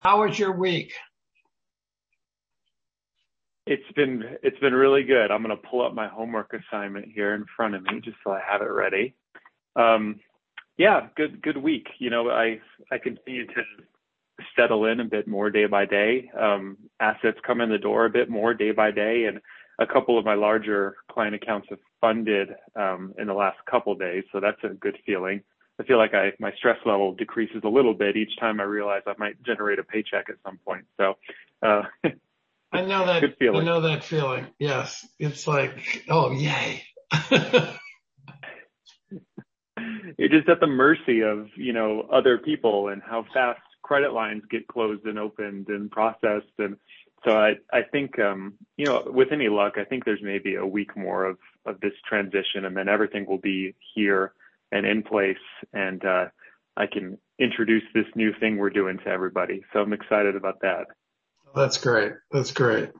How was your week? It's been really good. I'm gonna pull up my homework assignment here in front of me just so I have it ready. Um, yeah, good week. I continue to settle in a bit more day by day. Assets come in the door a bit more day by day, and a couple of my larger client accounts have funded in the last couple days, so that's a good feeling. I feel like my stress level decreases a little bit each time I realize I might generate a paycheck at some point. So, uh, I know that, good I feeling. know that feeling. Yes. It's like, oh, yay. You're just at the mercy of, other people and how fast credit lines get closed and opened and processed. And so I think, with any luck, I think there's maybe a week more of this transition, and then everything will be here and in place. And, I can introduce this new thing we're doing to everybody. So I'm excited about that. That's great. That's great.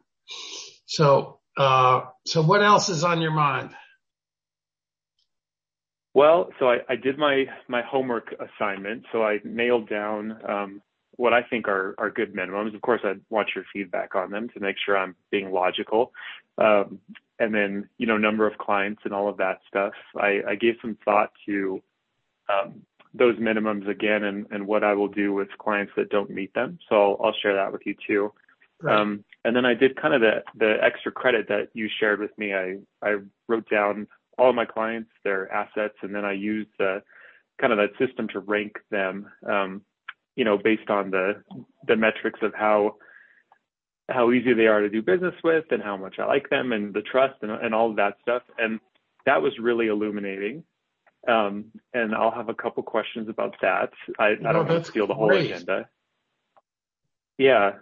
So what else is on your mind? Well, so I did my homework assignment. So I nailed down what I think are good minimums. Of course, I want your feedback on them to make sure I'm being logical. And then, number of clients and all of that stuff. I gave some thought to those minimums again, and what I will do with clients that don't meet them. So I'll share that with you too. Right. And then I did kind of the extra credit that you shared with me. I wrote down all of my clients, their assets, and then I used the kind of that system to rank them, based on the metrics of how easy they are to do business with and how much I like them and the trust and all of that stuff. And that was really illuminating. And I'll have a couple questions about that. I don't want to steal the whole Great. agenda. Yeah.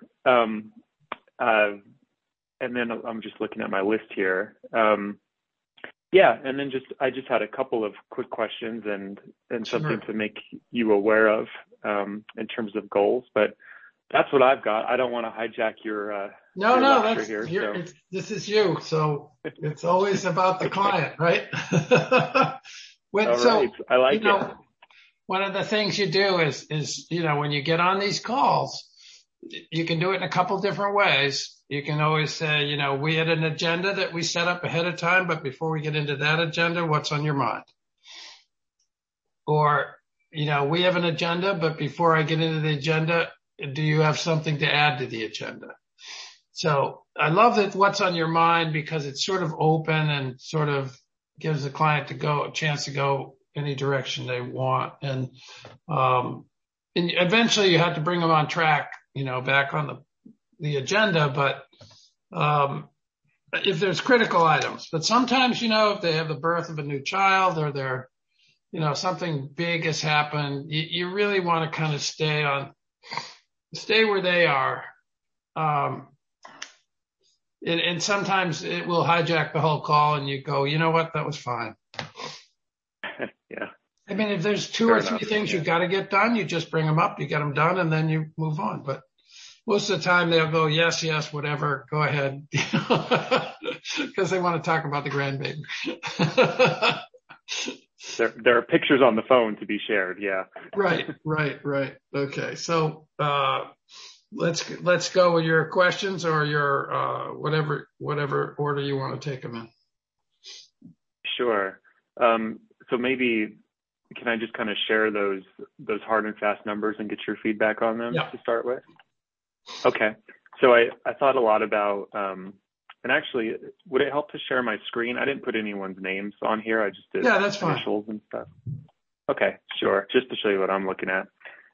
And then I'm just looking at my list here. Yeah, and then I just had a couple of quick questions and something Sure. to make you aware of in terms of goals. But that's what I've got. I don't want to hijack No, your no, lecture here. So this is you. So it's always about the okay, client, right? all right, I You like it. know, one of the things you do is, when you get on these calls, you can do it in a couple different ways. You can always say, we had an agenda that we set up ahead of time, but before we get into that agenda, what's on your mind? Or, we have an agenda, but before I get into the agenda, do you have something to add to the agenda? So I love that what's on your mind because it's sort of open and sort of gives the client a chance to go any direction they want. And eventually you have to bring them on track, back on the agenda. But, if there's critical items, but sometimes, if they have the birth of a new child or something big has happened, you really want to kind of stay where they are. Um, and sometimes it will hijack the whole call and you go, you know what? That was fine. Yeah, I mean, if there's two fair or three enough. things Yeah. you got to get done, you just bring them up, you get them done, and then you move on. But most of the time they'll go, yes, yes, whatever, go ahead, because they want to talk about the grandbaby. There are pictures on the phone to be shared. Yeah. Right. Okay. So, let's go with your questions or your, whatever order you want to take them in. Sure. So maybe can I just kind of share those hard and fast numbers and get your feedback on them Yeah. to start with? Okay. So I thought a lot about, and actually, would it help to share my screen? I didn't put anyone's names on here. I just did Yeah, that's fine. initials and stuff. Okay, sure. Just to show you what I'm looking at.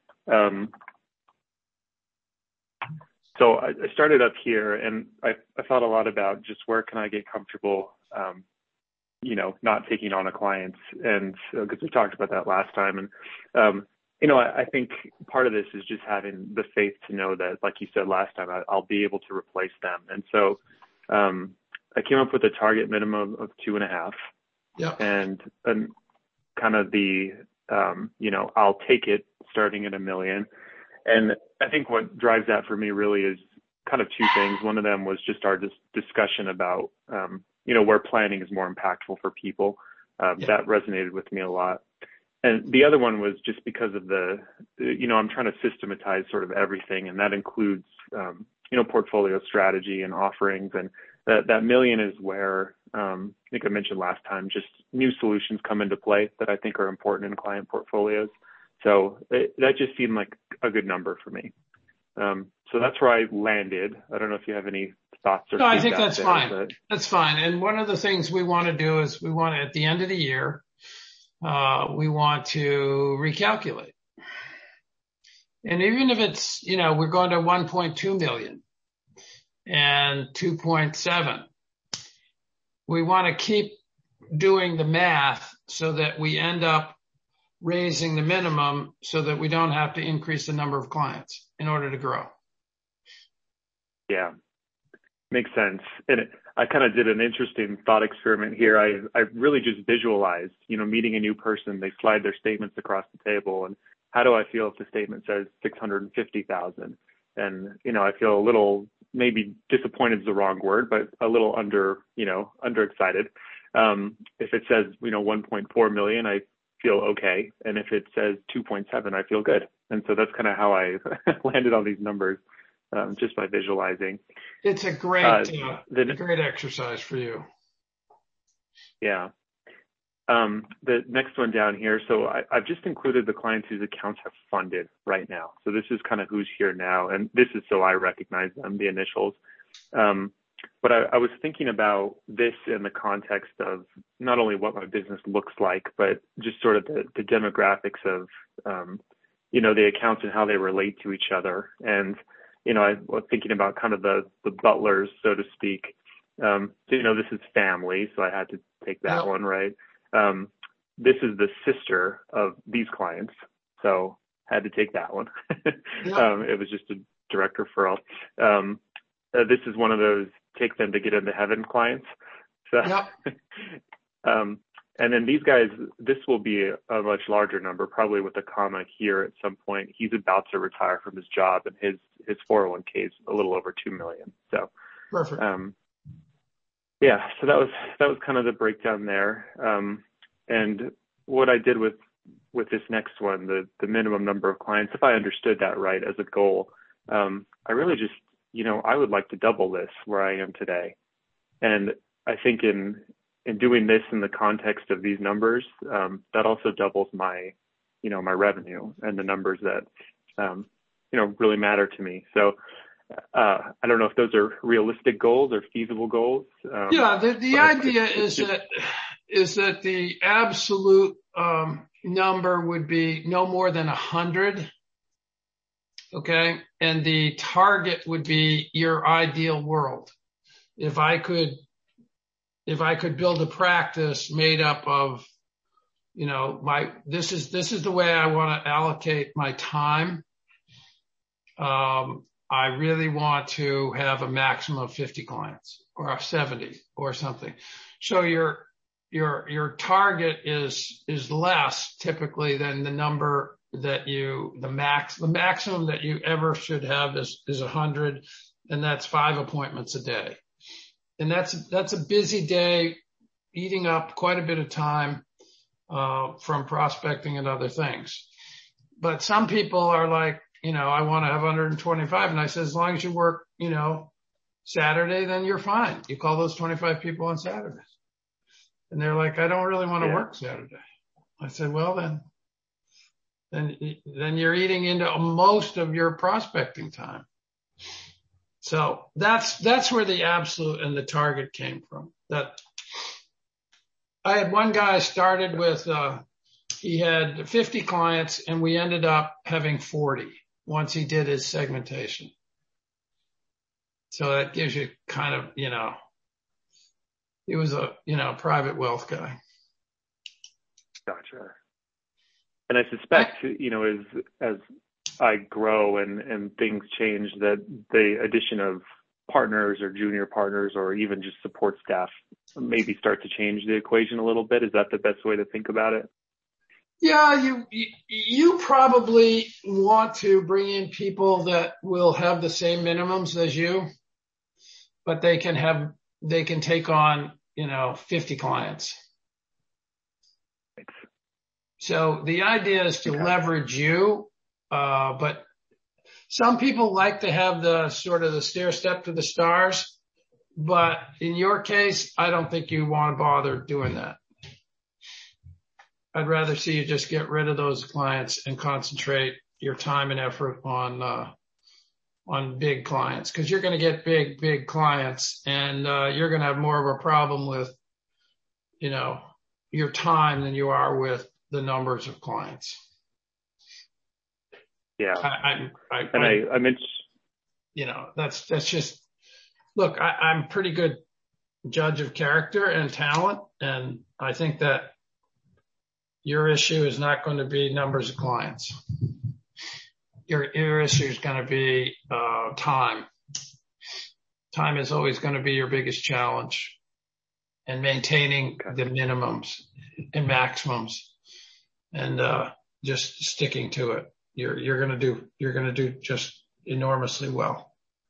So I started up here, and I thought a lot about just where can I get comfortable, not taking on a client, and because we talked about that last time, and I think part of this is just having the faith to know that, like you said last time, I'll be able to replace them, and so I came up with a target minimum of 2.5, Yeah. and kind of the I'll take it starting at $1 million. And I think what drives that for me really is kind of two things. One of them was just our discussion about, where planning is more impactful for people. Yeah. That resonated with me a lot. And the other one was just because of I'm trying to systematize sort of everything, and that includes, portfolio strategy and offerings. And that million is where, I think I mentioned last time, just new solutions come into play that I think are important in client portfolios. So that just seemed like a good number for me. So that's where I landed. I don't know if you have any thoughts or No, I think feedback that's there, fine. but That's fine. And one of the things we want to do is at the end of the year, we want to recalculate. And even if it's, we're going to 1.2 million and 2.7, we want to keep doing the math so that we end up raising the minimum so that we don't have to increase the number of clients in order to grow. yeah, makes sense. And I kind of did an interesting thought experiment here. I really just visualized, meeting a new person, they slide their statements across the table, and how do I feel if the statement says 650,000? And, I feel a little, maybe disappointed is the wrong word, but a little underexcited. If it says, 1.4 million, I feel okay. And if it says 2.7, I feel good. And so that's kind of how I landed on these numbers, just by visualizing. It's a great exercise for you. Yeah. The next one down here. So I've just included the clients whose accounts have funded right now. So this is kind of who's here now. And this is so I recognize them, the initials. But I was thinking about this in the context of not only what my business looks like, but just sort of the demographics of, the accounts and how they relate to each other. And, I was thinking about kind of the butlers, so to speak. This is family, so I had to take that one, right? This is the sister of these clients, so had to take that one. It was just a direct referral. This is one of those take them to get into heaven clients. So, and then these guys, this will be a much larger number, probably with a comma here at some point. He's about to retire from his job, and his 401k is a little over 2 million. So, perfect. So that was kind of the breakdown there. And what I did with this next one, the minimum number of clients, if I understood that right as a goal, I really just, I would like to double this where I am today. And I think in doing this in the context of these numbers, that also doubles my, my revenue and the numbers that, really matter to me. So, I don't know if those are realistic goals or feasible goals. The idea is that the absolute number would be no more than 100. Okay. And the target would be your ideal world. If I could build a practice made up of, this is the way I want to allocate my time. I really want to have a maximum of 50 clients or 70 or something. So your target is less typically than the number that the maximum that you ever should have is 100, and that's 5 appointments a day. And that's a busy day, eating up quite a bit of time, from prospecting and other things. But some people are like, I want to have 125. And I said, as long as you work, Saturday, then you're fine. You call those 25 people on Saturdays. And they're like, I don't really want to work Saturday. I said, well, then you're eating into most of your prospecting time. So that's where the absolute and the target came from. That I had one guy started with, he had 50 clients, and we ended up having 40 once he did his segmentation. So that gives you kind of, he was a, private wealth guy. Gotcha. And I suspect, as I grow and things change, that the addition of partners or junior partners or even just support staff maybe start to change the equation a little bit. Is that the best way to think about it? Yeah, you probably want to bring in people that will have the same minimums as you, but they can take on, 50 clients. So the idea is to leverage you, but some people like to have the sort of the stair step to the stars. But in your case, I don't think you want to bother doing that. I'd rather see you just get rid of those clients and concentrate your time and effort on big clients, because you're going to get big clients, and you're going to have more of a problem with, your time than you are with the numbers of clients. Yeah. I mentioned, that's just, look, I'm a pretty good judge of character and talent. And I think that your issue is not going to be numbers of clients. Your issue is going to be, time. Time is always going to be your biggest challenge, and maintaining the minimums and maximums, and, just sticking to it. You're going to do just enormously well.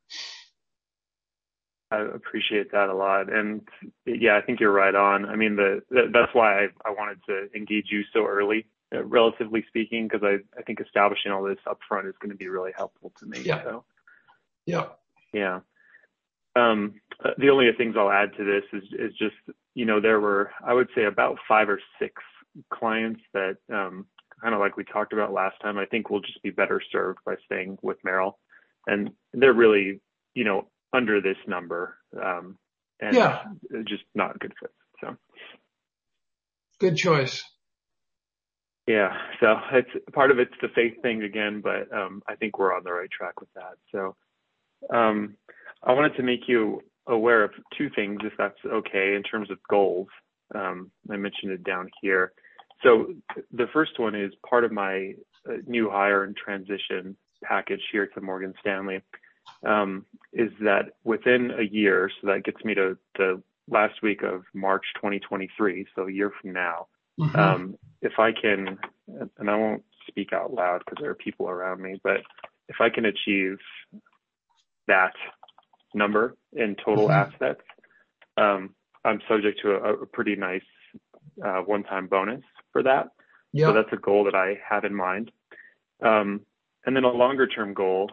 I appreciate that a lot. And yeah, I think you're right on. I mean, that's why I wanted to engage you so early, relatively speaking, because I think establishing all this upfront is going to be really helpful to me. Yeah. So. Yeah. Yeah. The only things I'll add to this is just, there were, I would say, about 5 or 6 clients that, kind of like we talked about last time, I think will just be better served by staying with Merrill. And they're really, under this number, and just not a good fit. So. Good choice. Yeah. So part of it's the faith thing again, but, I think we're on the right track with that. So, I wanted to make you aware of 2 things, if that's okay, in terms of goals. I mentioned it down here. So the first one is part of my new hire and transition package here to Morgan Stanley, is that within a year, so that gets me to the last week of March 2023, so a year from now, if I can, and I won't speak out loud because there are people around me, but if I can achieve that number in total assets, I'm subject to a pretty nice one-time bonus for that. Yep. So that's a goal that I have in mind. And then a longer-term goal,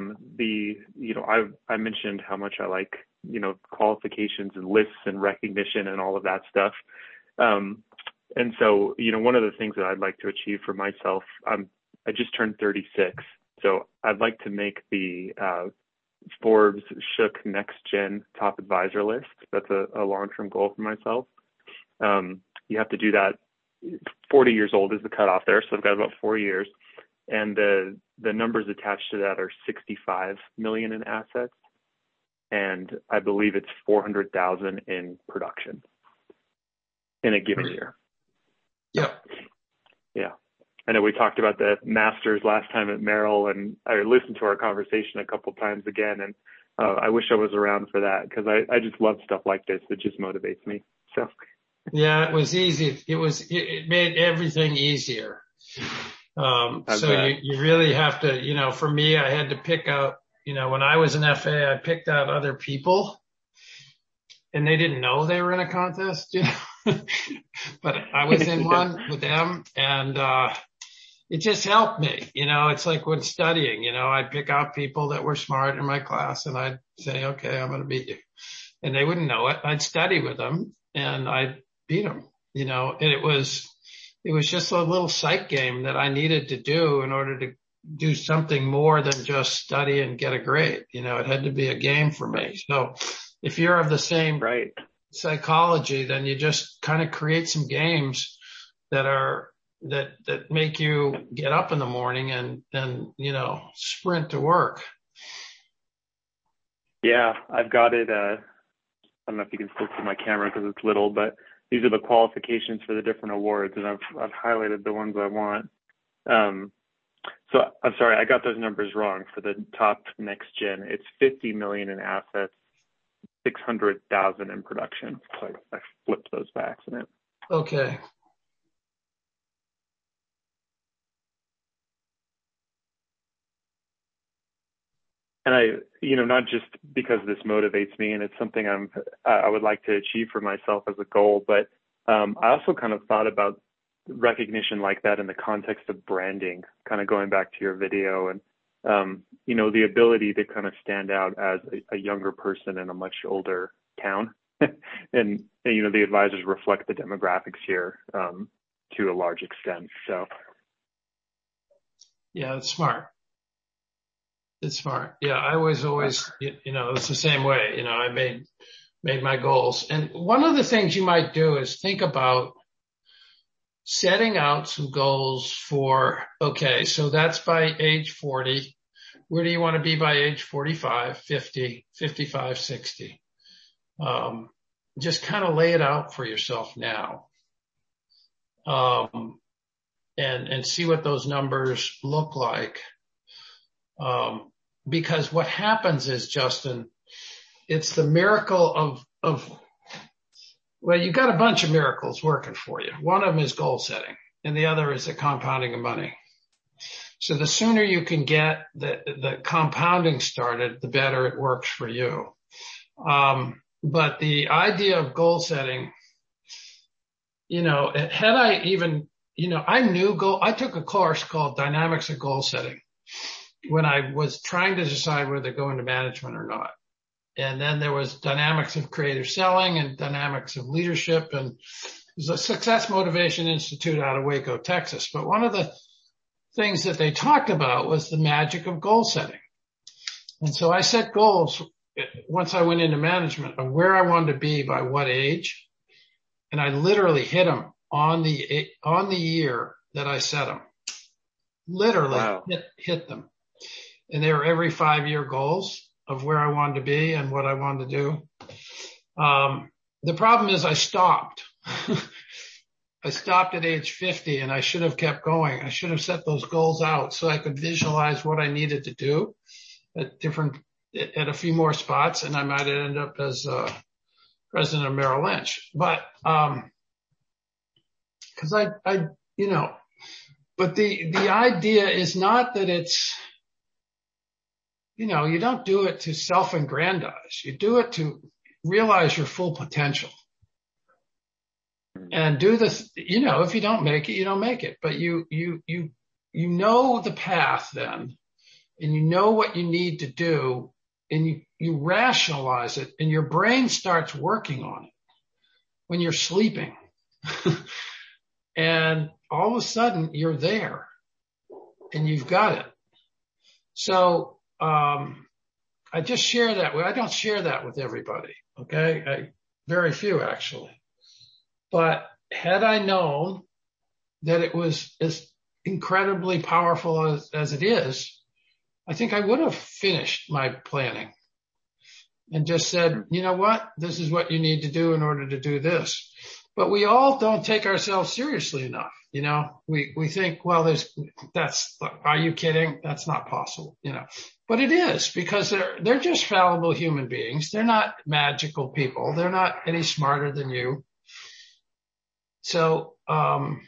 I mentioned how much I like, qualifications and lists and recognition and all of that stuff. And so, one of the things that I'd like to achieve for myself, I just turned 36. So I'd like to make the Forbes Shook Next Gen Top Advisor list. That's a long-term goal for myself. You have to do that. 40 years old is the cutoff there, so I've got about 4 years. And the numbers attached to that are 65 million in assets, and I believe it's 400,000 in production in a given year. Yeah. Yeah. I know we talked about the Masters last time at Merrill, and I listened to our conversation a couple times again, and I wish I was around for that, because I just love stuff like this. It just motivates me. So. Yeah, it was easy. It made everything easier. So you really have to, for me, I had to pick out, when I was an FA, I picked out other people, and they didn't know they were in a contest, but I was in one with them, and, it just helped me. It's like when studying, I'd pick out people that were smart in my class, and I'd say, okay, I'm going to beat you. And they wouldn't know it. I'd study with them, and I'd beat them, and it was just a little psych game that I needed to do in order to do something more than just study and get a grade. It had to be a game for me. So if you're of the same psychology, then you just kind of create some games that make you get up in the morning and sprint to work. Yeah, I've got it. I don't know if you can still see my camera because it's little, but these are the qualifications for the different awards, and I've highlighted the ones I want. So I'm sorry, I got those numbers wrong. For the top next gen, it's 50 million in assets, 600,000 in production. So I flipped those by accident. Okay. And not just because this motivates me and it's something I would like to achieve for myself as a goal, but I also kind of thought about recognition like that in the context of branding, kind of going back to your video, and the ability to kind of stand out as a younger person in a much older town. and the advisors reflect the demographics here to a large extent. So yeah, it's smart. It's smart. Yeah, I was always, it's the same way. I made my goals. And one of the things you might do is think about setting out some goals for, okay, so that's by age 40. Where do you want to be by age 45, 50, 55, 60? Just kind of lay it out for yourself now. And see what those numbers look like. Because what happens is, Justin, it's the miracle well, you got a bunch of miracles working for you. One of them is goal setting, and the other is the compounding of money. So the sooner you can get the compounding started, the better it works for you. But the idea of goal setting, had I even, I took a course called Dynamics of Goal Setting when I was trying to decide whether to go into management or not. And then there was Dynamics of Creative Selling and Dynamics of Leadership, and there's a Success Motivation Institute out of Waco, Texas. But one of the things that they talked about was the magic of goal setting. And so I set goals once I went into management of where I wanted to be by what age. And I literally hit them on the year that I set them. Literally wow. hit them. And they were every 5-year goals of where I wanted to be and what I wanted to do. The problem is I stopped. I stopped at age 50, and I should have kept going. I should have set those goals out so I could visualize what I needed to do at a few more spots, and I might have ended up as president of Merrill Lynch. But because but the idea is not that it's, you don't do it to self-aggrandize. You do it to realize your full potential. And do this, if you don't make it, you don't make it. But you know the path then, and you know what you need to do, and you rationalize it, and your brain starts working on it when you're sleeping. And all of a sudden you're there and you've got it. So, I just share that. I don't share that with everybody. Okay. Very few actually. But had I known that it was as incredibly powerful as it is, I think I would have finished my planning and just said, you know what? This is what you need to do in order to do this. But we all don't take ourselves seriously enough. We think, well, are you kidding? That's not possible, but it is, because they're just fallible human beings. They're not magical people. They're not any smarter than you. So, I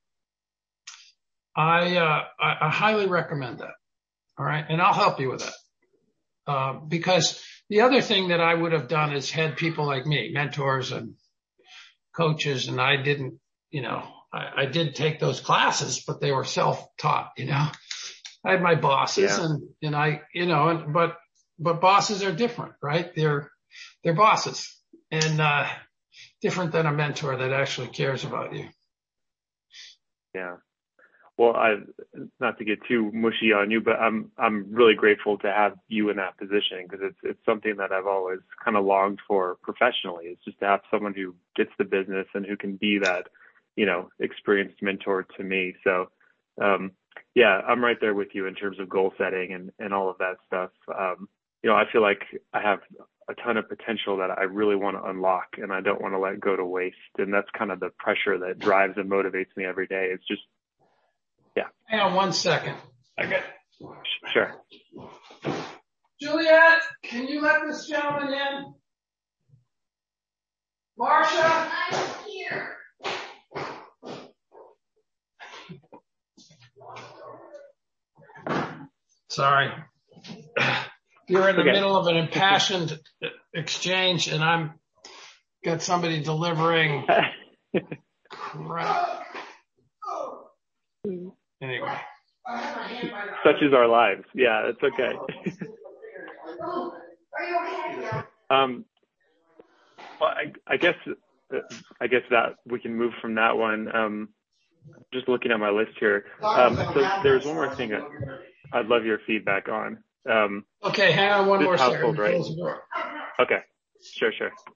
highly recommend that. All right. And I'll help you with that. Because the other thing that I would have done is had people like me, mentors and coaches, and I didn't, I did take those classes, but they were self-taught, I had my bosses and I, but bosses are different, right? They're bosses, and, different than a mentor that actually cares about you. Yeah. Well, not to get too mushy on you, but I'm really grateful to have you in that position, because it's something that I've always kind of longed for professionally. It's just to have someone who gets the business and who can be that, experienced mentor to me. So, I'm right there with you in terms of goal setting and all of that stuff. I feel like I have a ton of potential that I really want to unlock, and I don't want to let go to waste. And that's kind of the pressure that drives and motivates me every day. It's just, Hang on 1 second. Sure. Juliet, can you let this gentleman in? Marsha? I'm here. Sorry. You're in the middle of an impassioned exchange, and I'm got somebody delivering crap. anyway. Such is our lives. Yeah, it's okay. Well, I guess that we can move from that one. Just looking at my list here. So there's one more thing I'd love your feedback on. Okay, hang on one more second. Right? Close the door. Okay, sure.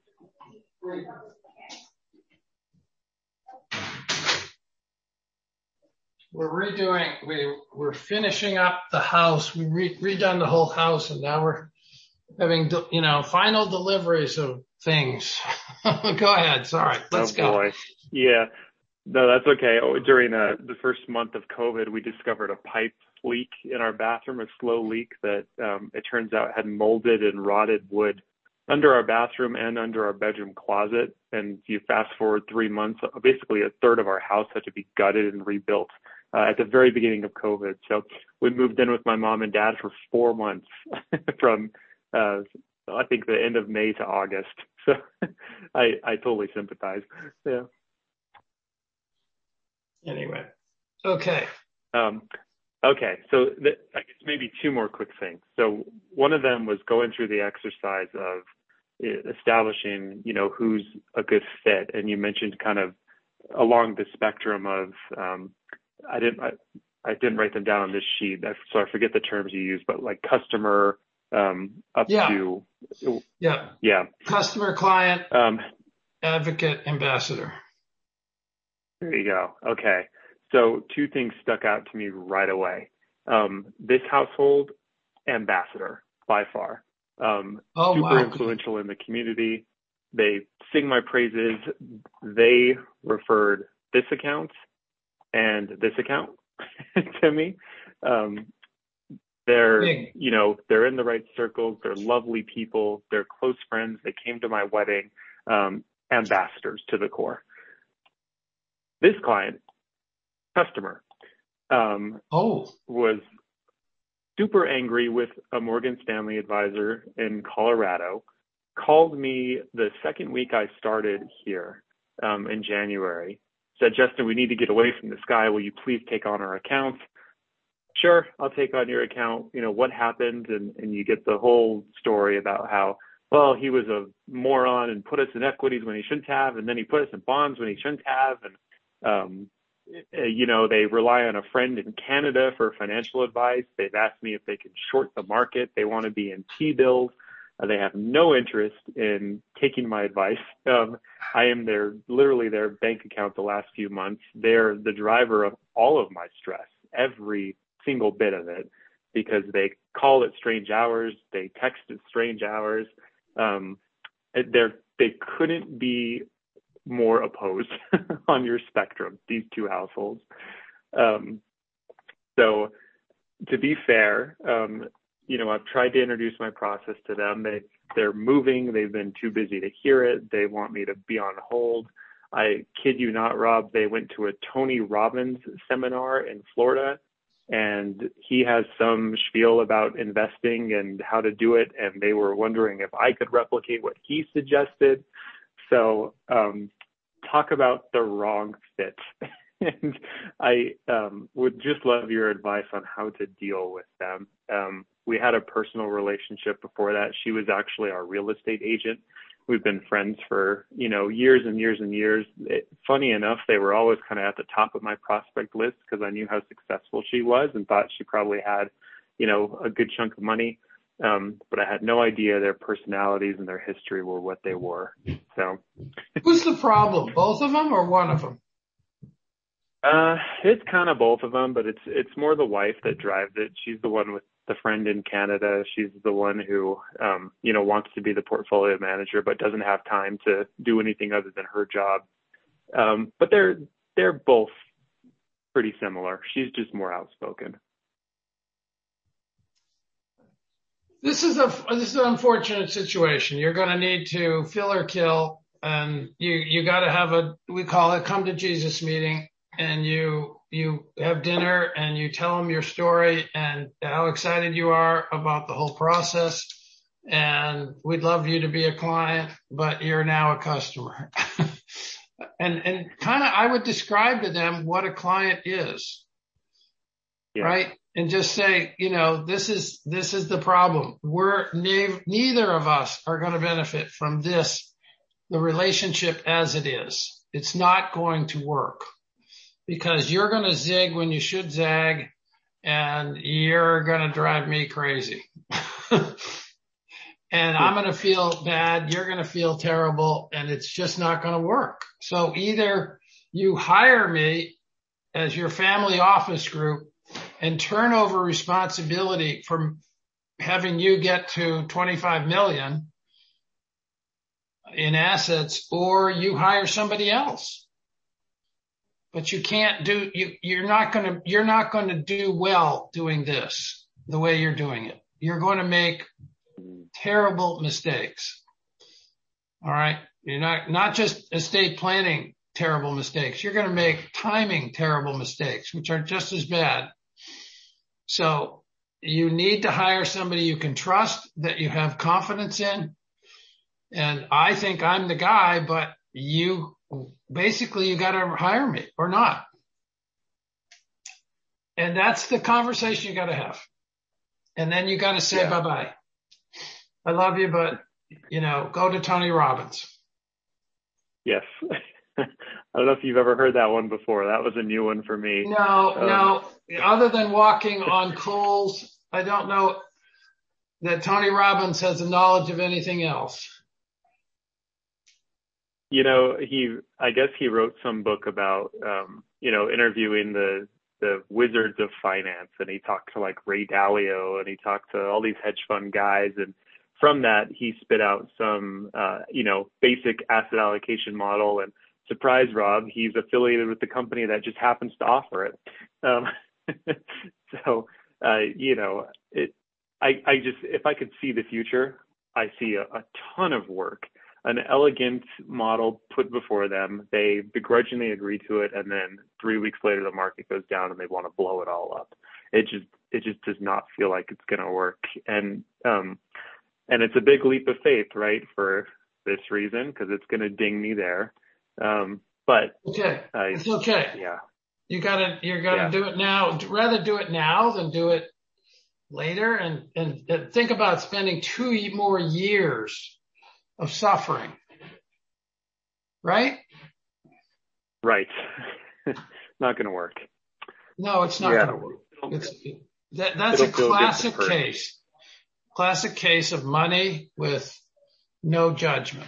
We're finishing up the house. We redone the whole house, and now we're having, final deliveries of things. Go ahead. Sorry. Let's go. Boy. Yeah. No, that's okay. During the first month of COVID, we discovered a pipe leak in our bathroom, a slow leak that it turns out had molded and rotted wood under our bathroom and under our bedroom closet. And you fast forward 3 months, basically a third of our house had to be gutted and rebuilt at the very beginning of COVID. So we moved in with my mom and dad for 4 months from I think the end of May to August. So I totally sympathize. Yeah. Anyway. Okay. Okay. So I guess maybe two more quick things. So one of them was going through the exercise of establishing, who's a good fit. And you mentioned kind of along the spectrum of, I didn't write them down on this sheet, so I forget the terms you use, but like customer, to. Yeah. Customer, client, advocate, ambassador. There you go. Okay. So two things stuck out to me right away. This household, ambassador by far. Super influential in the community. They sing my praises. They referred this account and this account to me. They're in the right circles. They're lovely people. They're close friends. They came to my wedding. Ambassadors to the core. This client, customer, was super angry with a Morgan Stanley advisor in Colorado, called me the second week I started here in January, said, Justin, we need to get away from this guy. Will you please take on our account? Sure, I'll take on your account. What happened? And you get the whole story about how, well, he was a moron and put us in equities when he shouldn't have, and then he put us in bonds when he shouldn't have. And they rely on a friend in Canada for financial advice. They've asked me if they can short the market. They want to be in T-bills. They have no interest in taking my advice. I am literally their bank account the last few months. They're the driver of all of my stress, every single bit of it, because they call at strange hours. They text at strange hours. They couldn't be more opposed on your spectrum, these two households. So to be fair, I've tried to introduce my process to them. They're moving. They've been too busy to hear it. They want me to be on hold. I kid you not, Rob, they went to a Tony Robbins seminar in Florida, and he has some spiel about investing and how to do it. And they were wondering if I could replicate what he suggested. So talk about the wrong fit. And I would just love your advice on how to deal with them. We had a personal relationship before that. She was actually our real estate agent. We've been friends for, years and years and years. Funny enough, they were always kind of at the top of my prospect list because I knew how successful she was and thought she probably had, a good chunk of money. But I had no idea their personalities and their history were what they were. So who's the problem? Both of them or one of them? It's kind of both of them, but it's more the wife that drives it. She's the one with the friend in Canada. She's the one who, wants to be the portfolio manager, but doesn't have time to do anything other than her job. But they're both pretty similar. She's just more outspoken. This is an unfortunate situation. You're going to need to fill or kill, and you got to have we call it come to Jesus meeting, and you have dinner and you tell them your story and how excited you are about the whole process. And we'd love you to be a client, but you're now a customer. and kind of, I would describe to them what a client is. Yeah. right? And just say, this is the problem. Neither of us are going to benefit from this, the relationship as it is. It's not going to work because you're going to zig when you should zag and you're going to drive me crazy. And I'm going to feel bad. You're going to feel terrible and it's just not going to work. So either you hire me as your family office group and turn over responsibility for having you get to 25 million in assets, or you hire somebody else. But you can't you're not going to do well doing this the way you're doing it. You're going to make terrible mistakes. All right. You're not just estate planning terrible mistakes. You're going to make timing terrible mistakes, which are just as bad. So you need to hire somebody you can trust, that you have confidence in. And I think I'm the guy, but you got to hire me or not. And that's the conversation you got to have. And then you got to say bye-bye. I love you, but go to Tony Robbins. Yes. I don't know if you've ever heard that one before. That was a new one for me. No. Other than walking on coals, I don't know that Tony Robbins has a knowledge of anything else. I guess he wrote some book about, interviewing the wizards of finance, and he talked to like Ray Dalio, and he talked to all these hedge fund guys. And from that, he spit out some, basic asset allocation model. And surprise, Rob, he's affiliated with the company that just happens to offer it. If I could see the future, I see a ton of work, an elegant model put before them. They begrudgingly agree to it. And then 3 weeks later, the market goes down and they want to blow it all up. It just does not feel like it's going to work. And it's a big leap of faith, right? For this reason, because it's going to ding me there. But it's okay. Yeah. You gotta do it now. Rather do it now than do it later. And think about spending 2 more years of suffering. Right? Right. Not going to work. No, it's not going to work. That's a classic case. Classic case of money with no judgment.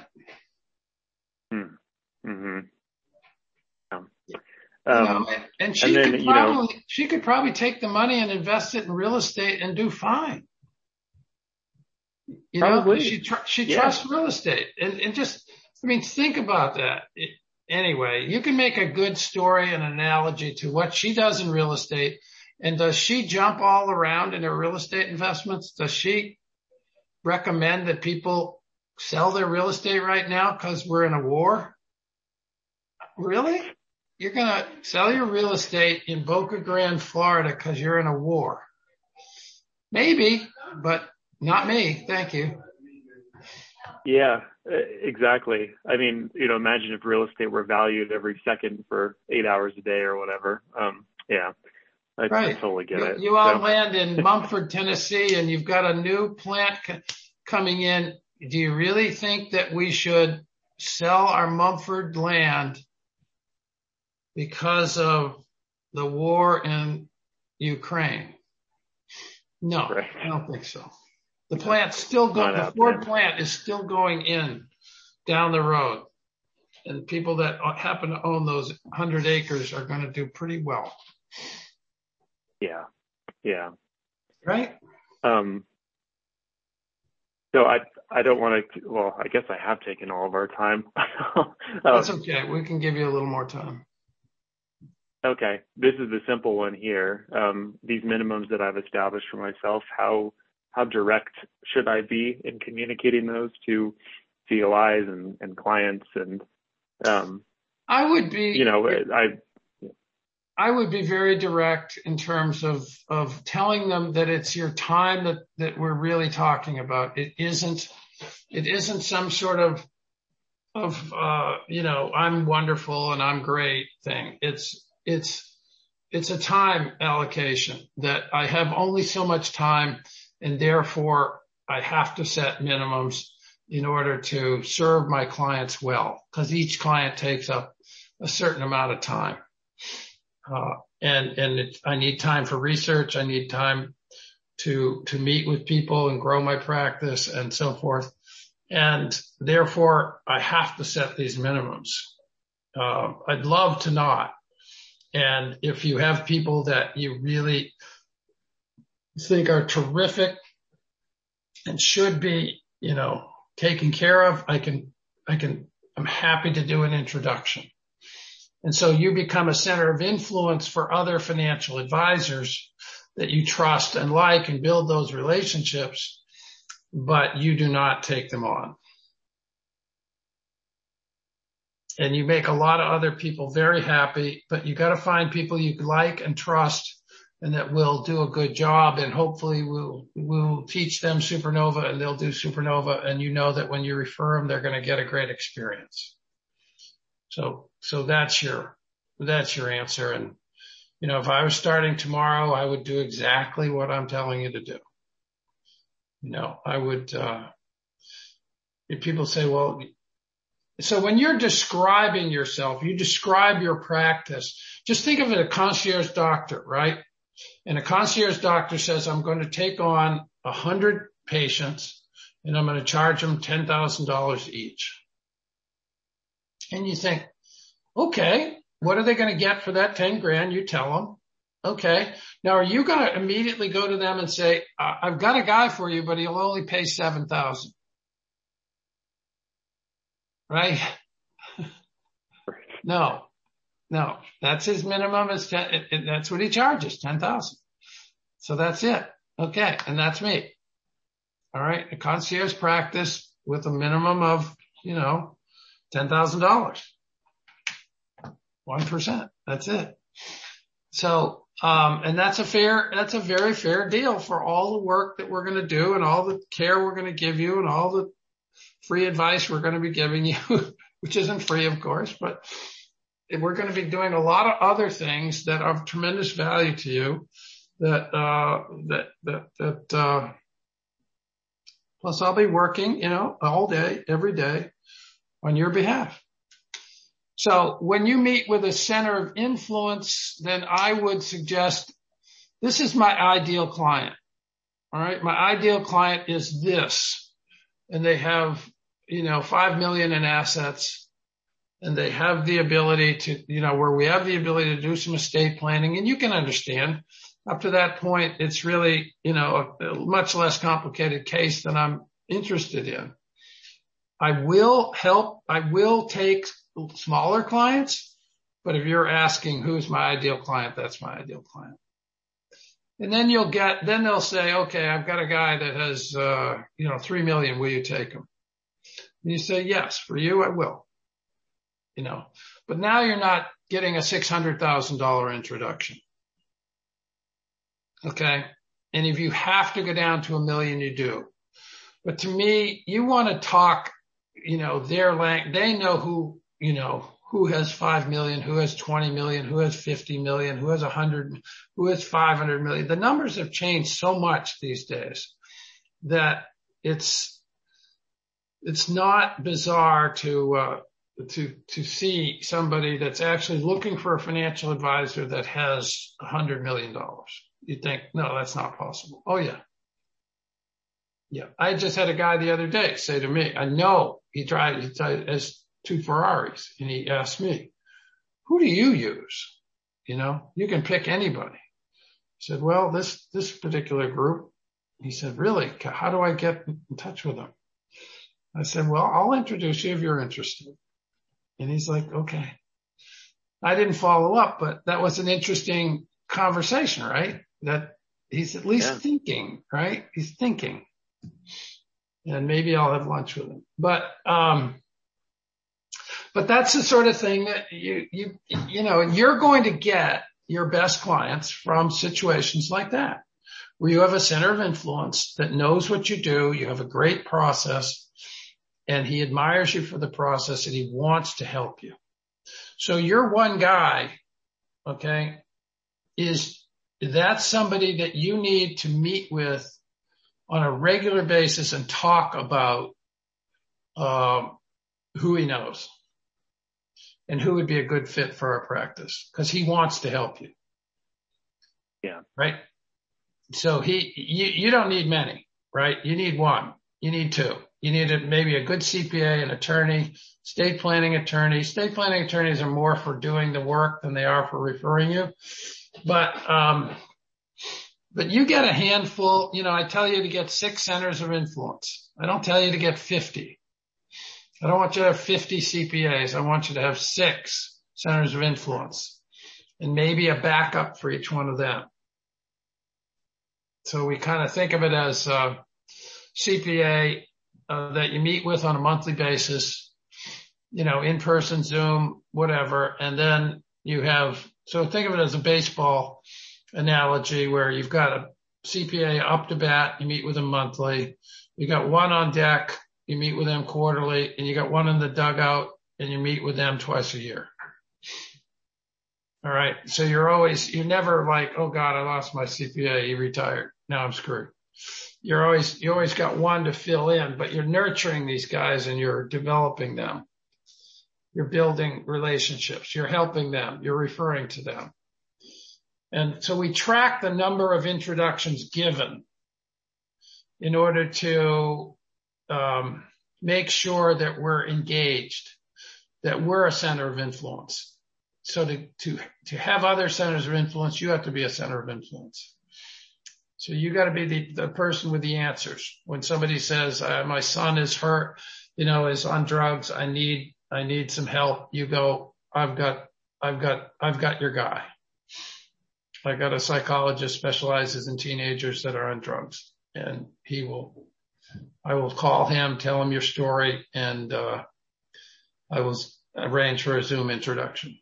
Mm-hmm. And she could probably take the money and invest it in real estate and do fine. She trusts real estate and just, think about that. Anyway, you can make a good story and analogy to what she does in real estate. And does she jump all around in her real estate investments? Does she recommend that people sell their real estate right now because we're in a war? Really? You're going to sell your real estate in Boca Grande, Florida because you're in a war? Maybe, but not me. Thank you. Yeah, exactly. Imagine if real estate were valued every second for 8 hours a day or whatever. I totally get it. You own land in Mumford, Tennessee, and you've got a new plant coming in. Do you really think that we should sell our Mumford land because of the war in Ukraine? No, right. I don't think so. The plant's still going. The Ford plant is still going in down the road, and people that happen to own those 100 acres are going to do pretty well. Yeah. Right. So I don't want to. Well, I guess I have taken all of our time. That's okay. We can give you a little more time. Okay. This is the simple one here. These minimums that I've established for myself, how direct should I be in communicating those to COIs and clients? And I would be, I would be very direct in terms of telling them that it's your time that we're really talking about. It isn't some sort of I'm wonderful and I'm great thing. It's it's a time allocation that I have only so much time, and therefore I have to set minimums in order to serve my clients well, because each client takes up a certain amount of time. I need time for research. I need time to meet with people and grow my practice and so forth. And therefore I have to set these minimums. I'd love to not. And if you have people that you really think are terrific and should be, taken care of, I'm happy to do an introduction. And so you become a center of influence for other financial advisors that you trust and like and build those relationships, but you do not take them on. And you make a lot of other people very happy, but you got to find people you like and trust and that will do a good job, and hopefully we'll teach them Supernova and they'll do Supernova, and you know that when you refer them, they're going to get a great experience. So that's your answer. And, if I was starting tomorrow, I would do exactly what I'm telling you to do. I would, if people say, well, so when you're describing yourself, you describe your practice, just think of it, a concierge doctor, right? And a concierge doctor says, I'm going to take on 100 patients and I'm going to charge them $10,000 each. And you think, okay, what are they going to get for that 10 grand? You tell them. Okay. Now, are you going to immediately go to them and say, I've got a guy for you, but he'll only pay 7,000? Right? No, that's his minimum is 10. That's what he charges, 10,000. So that's it. Okay. And that's me. All right. A concierge practice with a minimum of, $10,000. 1%. That's it. So, and that's a very fair deal for all the work that we're going to do and all the care we're going to give you and all the free advice we're going to be giving you, which isn't free, of course, but we're going to be doing a lot of other things that are of tremendous value to you plus I'll be working, all day, every day on your behalf. So when you meet with a center of influence, then I would suggest this is my ideal client. All right. My ideal client is this, and they have, 5 million in assets, and they have the ability to, where we have the ability to do some estate planning. And you can understand up to that point, it's really, a much less complicated case than I'm interested in. I will take smaller clients, but if you're asking who's my ideal client, that's my ideal client. And then they'll say, okay, I've got a guy that has, 3 million. Will you take him? And you say, yes, for you, I will, but now you're not getting a $600,000 introduction. Okay. And if you have to go down to $1 million, you do. But to me, you want to talk, their language. They know who has 5 million, who has 20 million, who has 50 million, who has 100, who has 500 million. The numbers have changed so much these days that it's not bizarre to see somebody that's actually looking for a financial advisor that has $100 million. You think, no, that's not possible. Oh yeah. Yeah. I just had a guy the other day say to me, I know he has 2 Ferraris, and he asked me, who do you use? You can pick anybody. I said, well, this particular group. He said, really? How do I get in touch with them? I said, well, I'll introduce you if you're interested. And he's like, okay. I didn't follow up, but that was an interesting conversation, right? That he's at least thinking, right? He's thinking. And maybe I'll have lunch with him. But that's the sort of thing that you're going to get your best clients from situations like that, where you have a center of influence that knows what you do. You have a great process, and he admires you for the process, and he wants to help you. So you're one guy, okay, is that's somebody that you need to meet with on a regular basis and talk about who he knows and who would be a good fit for our practice, because he wants to help you. Yeah. Right. So you don't need many, right? You need one. You need two. You need maybe a good CPA, an attorney, estate planning attorney. Estate planning attorneys are more for doing the work than they are for referring you. But you get a handful. I tell you to get 6 centers of influence. I don't tell you to get 50. I don't want you to have 50 CPAs. I want you to have 6 centers of influence and maybe a backup for each one of them. So we kind of think of it as CPA that you meet with on a monthly basis, in person, Zoom, whatever. And then so think of it as a baseball analogy where you've got a CPA up to bat, you meet with them monthly. You got one on deck, you meet with them quarterly, and you got one in the dugout and you meet with them twice a year. All right. So you're never like, oh God, I lost my CPA. He retired. Now I'm screwed. You always got one to fill in, but you're nurturing these guys and you're developing them. You're building relationships. You're helping them. You're referring to them. And so we track the number of introductions given in order to make sure that we're engaged, that we're a center of influence. So to have other centers of influence, you have to be a center of influence. So you got to be the person with the answers. When somebody says, my son is hurt, is on drugs, I need some help. You go, I've got your guy. I got a psychologist specializes in teenagers that are on drugs, and I will call him, tell him your story, and I will arrange for a Zoom introduction.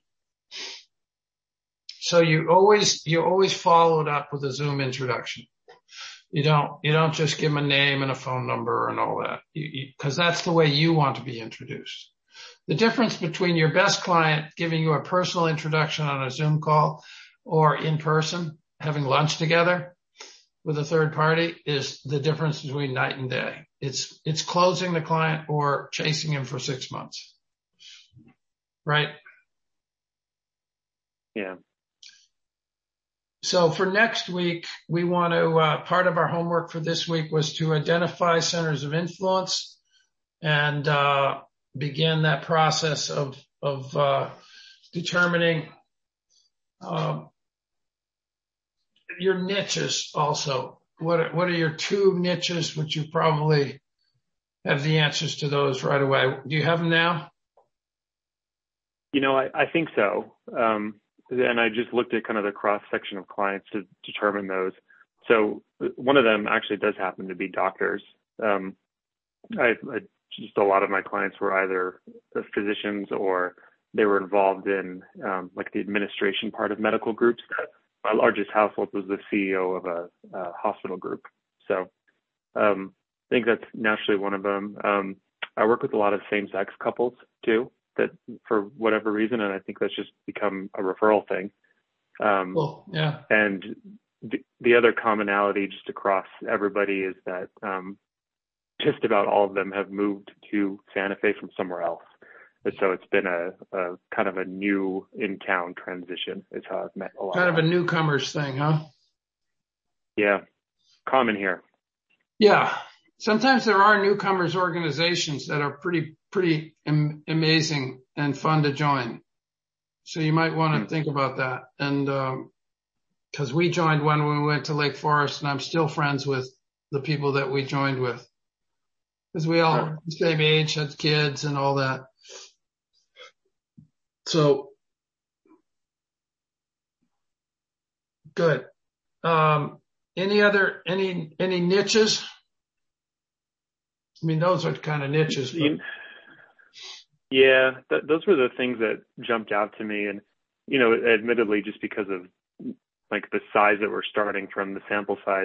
So you always follow it up with a Zoom introduction. You don't just give them a name and a phone number and all that, because that's the way you want to be introduced. The difference between your best client giving you a personal introduction on a Zoom call or in person, having lunch together with a third party, is the difference between night and day. It's closing the client or chasing him for 6 months. Right? Yeah. So for next week, we want to, part of our homework for this week was to identify centers of influence and begin that process of determining your niches also. What are your 2 niches, which you probably have the answers to those right away. Do you have them now? I think so. And I just looked at kind of the cross section of clients to determine those. So one of them actually does happen to be doctors. Just a lot of my clients were either physicians or they were involved in like the administration part of medical groups. My largest household was the CEO of a hospital group. So I think that's naturally one of them. I work with a lot of same-sex couples too, that for whatever reason, and I think that's just become a referral thing. Cool. Yeah. And the other commonality just across everybody is that just about all of them have moved to Santa Fe from somewhere else. And so it's been a kind of a new in-town transition is how I've met a lot. Kind of a newcomers thing, huh? Yeah. Common here. Yeah. Sometimes there are newcomers organizations that are pretty amazing and fun to join. So you might want to think about that. And, cause we joined one when we went to Lake Forest, and I'm still friends with the people that we joined with. Cause we all the same age, had kids and all that. So good. Any niches? I mean, those are kind of niches. But... Yeah, those were the things that jumped out to me. And, admittedly, just because of like the size that we're starting from, the sample size,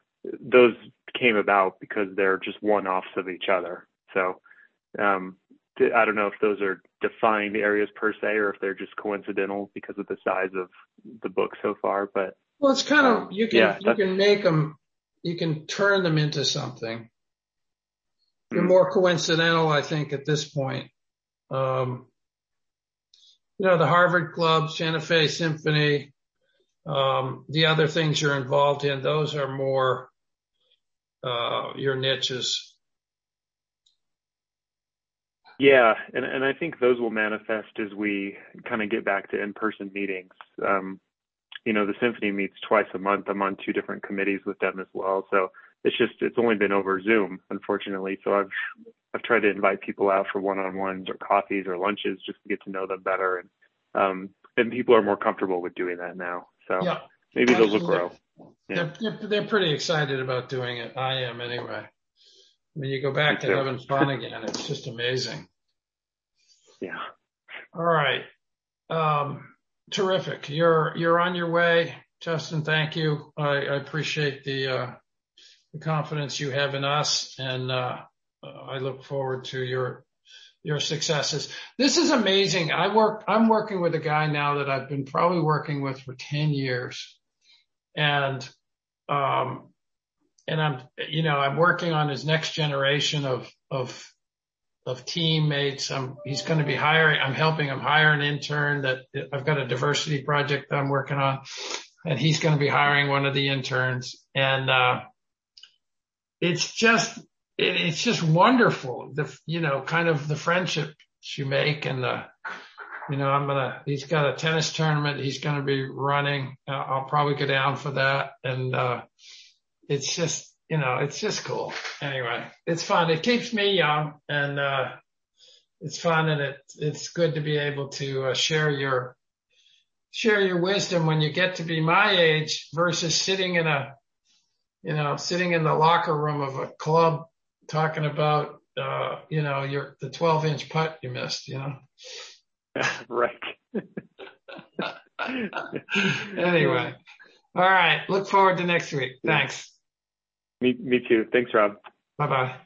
those came about because they're just one-offs of each other. So I don't know if those are defined areas per se, or if they're just coincidental because of the size of the book so far. But well, it's kind of, you can make them, you can turn them into something. They're more coincidental, I think, at this point. The Harvard Club, Santa Fe Symphony, the other things you're involved in, those are more, your niches. Yeah. And I think those will manifest as we kind of get back to in-person meetings. The symphony meets twice a month. I'm on 2 different committees with them as well. So it's only been over Zoom, unfortunately. So I've tried to invite people out for one-on-ones or coffees or lunches just to get to know them better. And people are more comfortable with doing that now. So maybe those will grow. Yeah. They're pretty excited about doing it. I am anyway. When you go back to having fun again, it's just amazing. Yeah. All right. Terrific. You're on your way, Justin. Thank you. I appreciate the confidence you have in us, and I look forward to your successes. This is amazing. I'm working with a guy now that I've been probably working with for 10 years. And I'm working on his next generation of teammates. He's going to be I'm helping him hire an intern that I've got a diversity project that I'm working on, and he's going to be hiring one of the interns. And, it's just wonderful. Kind of the friendships you make, and he's got a tennis tournament he's going to be running. I'll probably go down for that. And, it's just cool. Anyway, it's fun. It keeps me young, and, it's fun, and it's good to be able to, share your wisdom when you get to be my age versus sitting in the locker room of a club talking about, the 12-inch putt you missed, Right. Anyway. All right. Look forward to next week. Thanks. Me too. Thanks, Rob. Bye-bye.